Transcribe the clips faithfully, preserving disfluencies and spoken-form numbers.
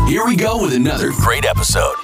Here we go with another great episode.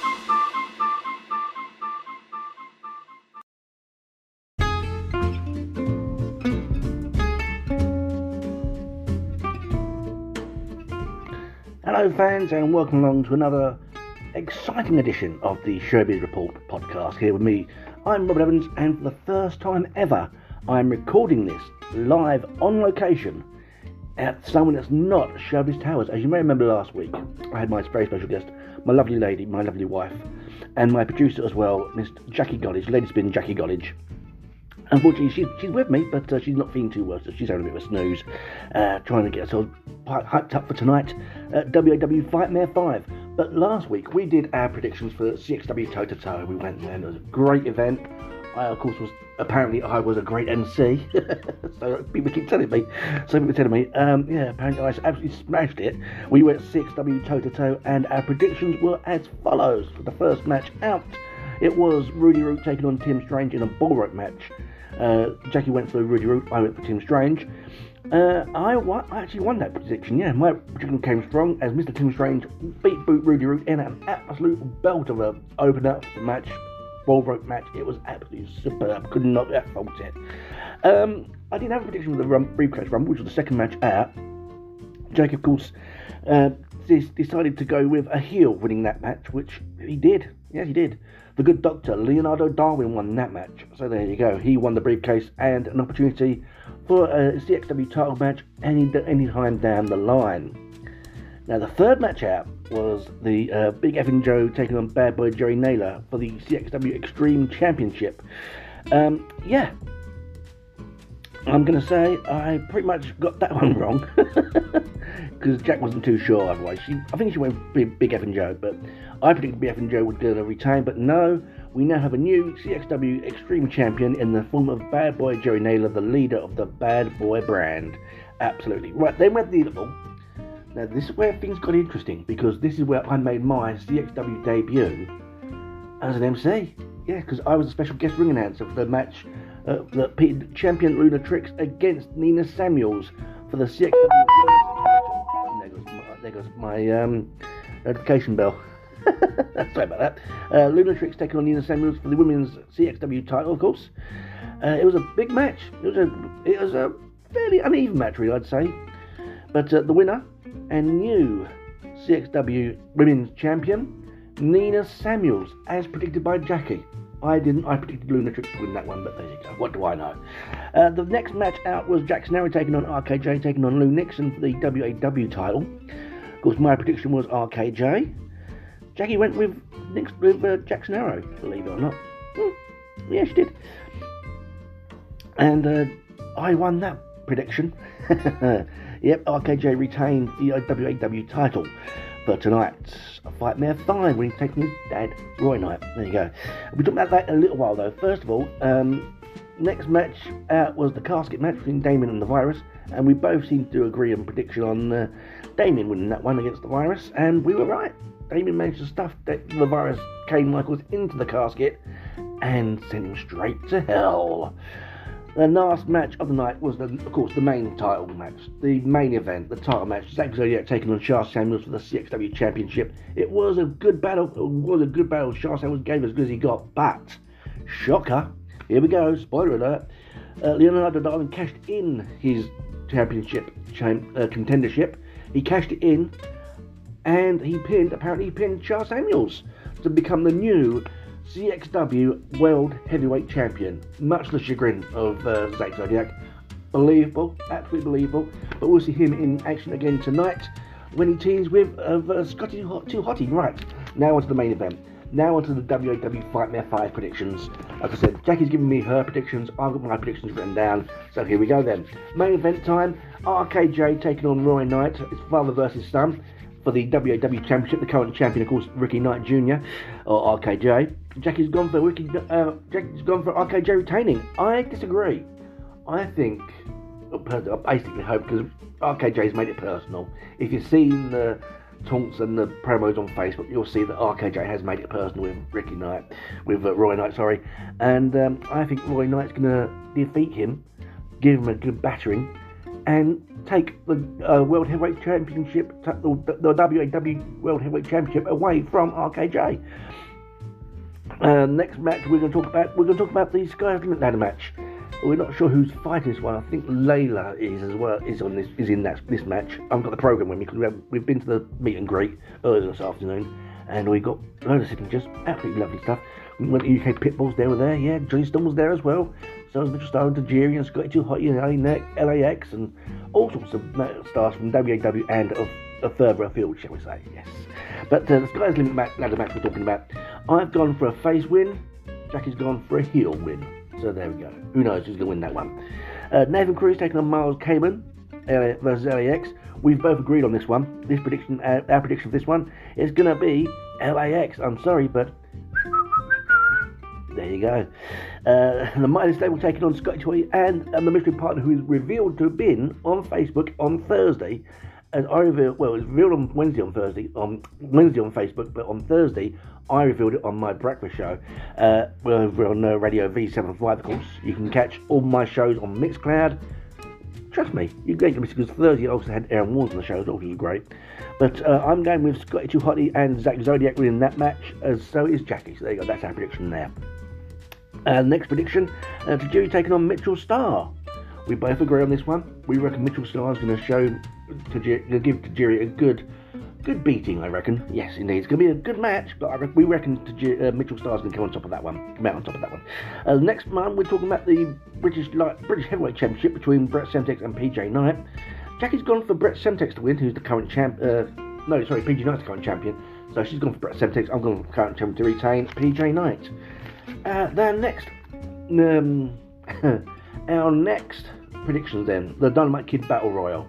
Hello fans, and welcome along to another exciting edition of the Showbiz Report podcast. Here with me, I'm Robert Evans, and for the first time ever I'm recording this live on location at someone that's not Showbiz Towers. As you may remember last week, I had my very special guest, my lovely lady, my lovely wife, and my producer as well, Miss Jackie Goddage, Lady Spin Jackie Goddage. Unfortunately, she's, she's with me, but uh, she's not feeling too well, so she's having a bit of a snooze, uh, trying to get herself hyped up for tonight at W A W Fightmare five. But last week, we did our predictions for C X W Toe to Toe. We went there, and it was a great event. I, of course, was apparently I was a great M C, so people keep telling me. So people telling me, um, yeah, apparently I absolutely smashed it. We went C X W Toe to Toe, and our predictions were as follows. For the first match out, it was Rudy Root taking on Tim Strange in a bull rope match. Uh, Jackie went for Rudy Root, I went for Tim Strange. Uh, I, won, I actually won that prediction, yeah. My prediction came strong as Mister Tim Strange beat Boot Rudy Root in an absolute belt of a open up match, bull rope match. It was absolutely superb, could not have fault it. Um, I didn't have a prediction for the rum, Briefcase Rumble, which was the second match out. Jackie, of course, uh, decided to go with a heel winning that match, which he did. Yes, he did. The good doctor, Leonardo Darwin, won that match. So there you go. He won the briefcase and an opportunity for a C X W title match any any time down the line. Now, the third match out was the uh, Big Effin' Joe taking on Bad Boy Jerry Naylor for the C X W Extreme Championship. Um, yeah. I'm going to say I pretty much got that one wrong. Because Jack wasn't too sure otherwise. She, I think she went Big, Big Effin' Joe, but I predicted Big Effin' Joe would get a retain, but no, we now have a new C X W Extreme Champion in the form of Bad Boy Jerry Naylor, the leader of the Bad Boy brand. Absolutely. Right, they went the level. Now, this is where things got interesting, because this is where I made my C X W debut as an M C. Yeah, because I was a special guest ring announcer for the match uh, that pitted champion Lunatrix against Nina Samuels for the C X W. There goes my, there goes my um, notification bell. Sorry about that. Uh, Lunatrix taking on Nina Samuels for the women's C X W title, of course. Uh, it was a big match. It was a it was a fairly uneven match, really, I'd say. But uh, the winner and new C X W Women's Champion, Nina Samuels, as predicted by Jackie. I didn't. I predicted Lunatrix to win that one, but there you go. What do I know? Uh, the next match out was Jack Snarrow taking on R K J, taking on Lou Nixon for the W A W title. Of course, my prediction was R K J. Jackie went with, Nix, with uh, Jack Snarrow, believe it or not. Hmm. Yeah, she did. And uh, I won that prediction. Yep, R K J retained the W A W title for tonight's Fightmare five when he's taking his dad, Roy Knight. There you go. We'll talk about that in a little while though. First of all, um, next match out was the casket match between Damien and the Virus, and we both seemed to agree on prediction on uh, Damien winning that one against the Virus, and we were right. Damien managed to stuff the Virus Kane Michaels into the casket and sent him straight to hell. The last match of the night was, the, of course, the main title match, the main event, the title match. Zack Zodiac taking on Sha Samuels for the C X W Championship. It was a good battle. It was a good battle. Sha Samuels gave as good as he got, but shocker. Here we go. Spoiler alert. Uh, Leonardo Darwin cashed in his championship champ, uh, contendership. He cashed it in, and he pinned. Apparently, he pinned Sha Samuels to become the new C X W World Heavyweight Champion, much to the chagrin of uh, Zack Zodiac. Believable, absolutely believable. But we'll see him in action again tonight when he teams with uh, uh, Scotty Too Hotty. Right, now onto the main event. Now onto the W A W Fightmare five predictions. Like I said, Jackie's giving me her predictions. I've got my predictions written down. So here we go then. Main event time. R K J taking on Roy Knight. It's father versus son for the W A W Championship. The current champion, of course, Ricky Knight Junior or R K J. Jackie's gone for Ricky. Uh, Jackie's gone for R K J retaining. I disagree. I think, I basically hope, because R K J's made it personal. If you've seen the taunts and the promos on Facebook, you'll see that R K J has made it personal with Ricky Knight, with uh, Roy Knight, sorry. And um, I think Roy Knight's going to defeat him, give him a good battering, and take the uh, World Heavyweight Championship, the, the W A W World Heavyweight Championship away from R K J. Uh, next match we're going to talk about, we're going to talk about the Sky's Limit ladder match. We're not sure who's fighting this one. I think Layla is as well. Is on this. Is in that this match. I haven't got the program with me because we have, we've been to the meet and greet earlier this afternoon, and we got loads of signatures. Absolutely lovely stuff. We went to U K Pitbulls. They were there. Yeah, Johnny Storm was there as well. So was Mitchell Starr and Tajiri and Scotty Too Hotty and L A X and all sorts of stars from W A W and of a further afield, shall we say? Yes. But uh, the Sky's Limit match, ladder match we're talking about. I've gone for a face win. Jackie's gone for a heel win. So there we go. Who knows who's going to win that one? Uh, Nathan Cruz taking on Miles Kamen versus L A X. We've both agreed on this one. This prediction, uh, our prediction for this one is going to be L A X. I'm sorry, but there you go. Uh, the Mighty Stable taking on Scotty Toy and, and the mystery partner who is revealed to have been on Facebook on Thursday. As I revealed, well, it was revealed on Wednesday on Thursday, on Wednesday on Facebook, but on Thursday I revealed it on my breakfast show. Uh, we're on uh, Radio V seventy-five, of course. You can catch all my shows on Mixcloud. Trust me, you're going to miss it because Thursday I also had Aaron Warnes on the show, which was great. But uh, I'm going with Scotty Too Hotty and Zach Zodiac winning that match, as so is Jackie. So there you go, that's our prediction there. Uh, next prediction, uh, Tajiri taking on Mitchell Starr. We both agree on this one. We reckon Mitchell Starr is going to show Tajiri, give Tajiri a good, good beating. I reckon. Yes, indeed, it's going to be a good match. But I reckon, we reckon Tajiri, uh, Mitchell Starr is going to come on top of that one. Come out on top of that one. Uh, next month we're talking about the British Light, British Heavyweight Championship between Brett Semtex and P J Knight. Jackie's gone for Brett Semtex to win, who's the current champ. Uh, no, sorry, P J Knight's the current champion. So she's gone for Brett Semtex. I'm going for the current champion to retain P J Knight. Uh, then next, um, our next predictions then, the Dynamite Kid Battle Royal.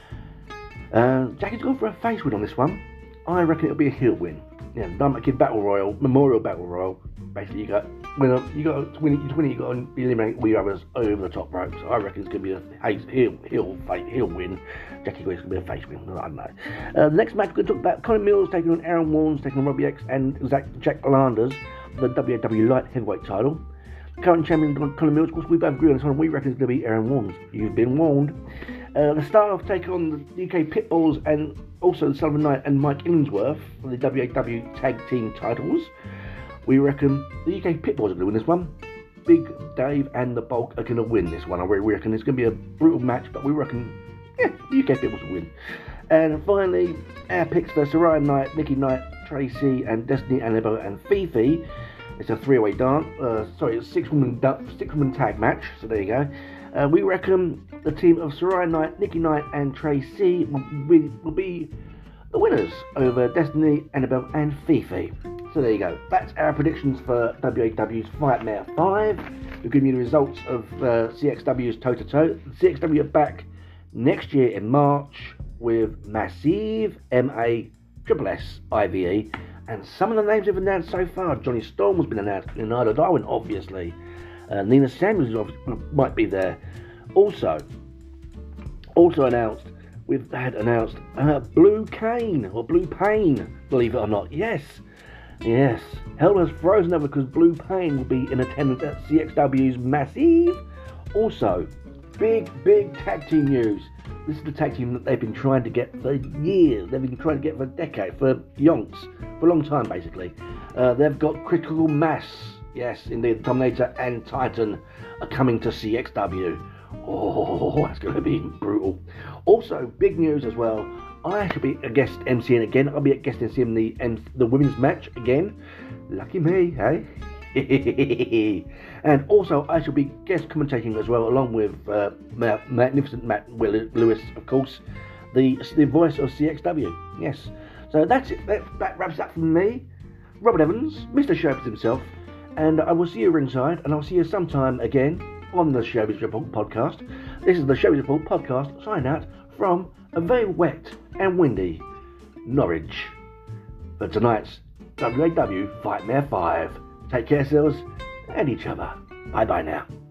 Uh, Jackie's gone for a face win on this one. I reckon it'll be a heel win. Yeah, Dynamite Kid Battle Royal, Memorial Battle Royal. Basically, you got when you got to win it, to win it, you got to eliminate all the others over the top ropes. I reckon it's going to be a heel, heel, face, heel win. Jackie Grace is going to be a face win. I don't know. Uh, the next match we're going to talk about: Conor Mills taking on Aaron Warnes, taking on Robbie X and Zach, Jack Landers, the W A W Light Heavyweight title. Current champion Conor Mills, of course, we both agree on this one. We reckon it's going to be Aaron Warnes. You've been warned. Uh, the Star-Off take on the U K Pitbulls and also Sullivan Knight and Mike Illingsworth for the W A W Tag Team titles. We reckon the U K Pitbulls are going to win this one. Big Dave and the Bulk are going to win this one. I really reckon it's going to be a brutal match, but we reckon, yeah, the U K Pitbulls will win. And finally, our picks for Saraya Knight, Nikki Knight, Tracy, and Destiny, Annabelle, and Fifi. It's a three-way dance. Uh, sorry, it's a six-woman six-woman tag match. So there you go. Uh, we reckon the team of Saraya Knight, Nikki Knight, and Tracy will be, will be the winners over Destiny, Annabelle, and Fifi. So there you go. That's our predictions for W A W's Fightmare five. We'll give you the results of uh, C X W's toe-to-toe. C X W are back next year in March with Massive, M A S S I V E. And some of the names we've announced so far: Johnny Storm has been announced, Leonardo Darwin, obviously. Uh, Nina Samuels might be there. Also, also announced, we've had announced uh, Blue Cane, or Blue Pain, believe it or not. Yes, yes. Hell has frozen over because Blue Pain will be in attendance at C X W's Massive. Also, big, big tag team news. This is the tag team that they've been trying to get for years. They've been trying to get for a decade, for yonks, for a long time basically. Uh, they've got Critical Mass. Yes, indeed, the Dominator and Titan are coming to C X W. Oh, that's going to be brutal. Also, big news as well. I shall be a guest MCing again. I'll be a guest MCing the M- the women's match again. Lucky me, hey? And also, I shall be guest commentating as well, along with uh, Ma- magnificent Matt Lewis, of course, the the voice of C X W. Yes. So that's it. That, that wraps up from me, Robert Evans, Mister Showbiz himself, and I will see you ringside, and I'll see you sometime again on the Showbiz Report podcast. This is the Showbiz Report podcast, signing out from a very wet and windy Norwich for tonight's W A W Fightmare five. Take care, yourselves and each other. Bye bye now.